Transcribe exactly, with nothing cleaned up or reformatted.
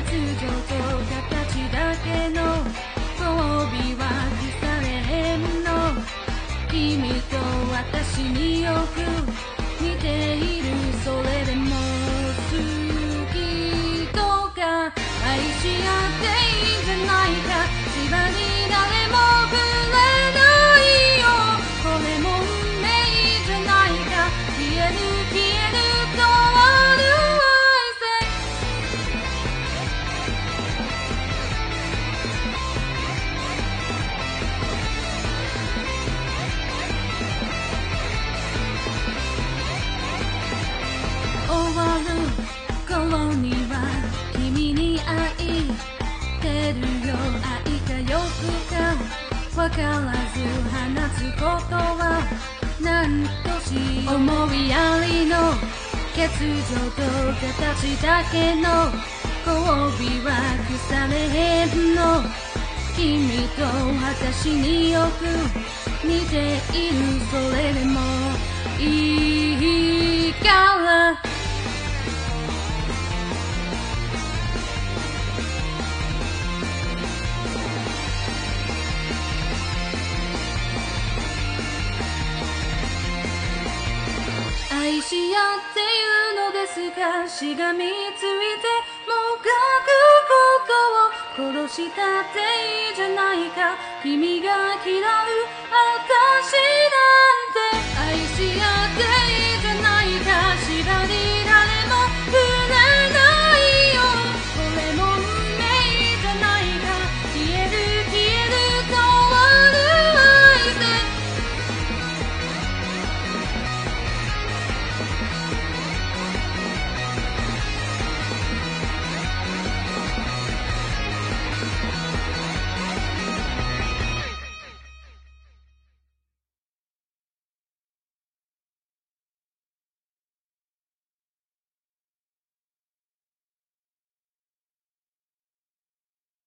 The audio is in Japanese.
情と形だけの交尾は腐れへんの。君と私によく似ている。それでも好きとか愛し合っていいんじゃないか。縛り誰も触れないよ。これも運命じゃないか。消える消える変わる終わる頃には君に会いてるよ。愛か欲かわからず話すことは何としよう。思いやりの欠如と形だけの交尾は腐れへんの。君と私によく似ている。それでもいいから愛し合っているのですが、しがみついてもがくことを殺したっていいじゃないか。君が嫌う私なんて愛し合って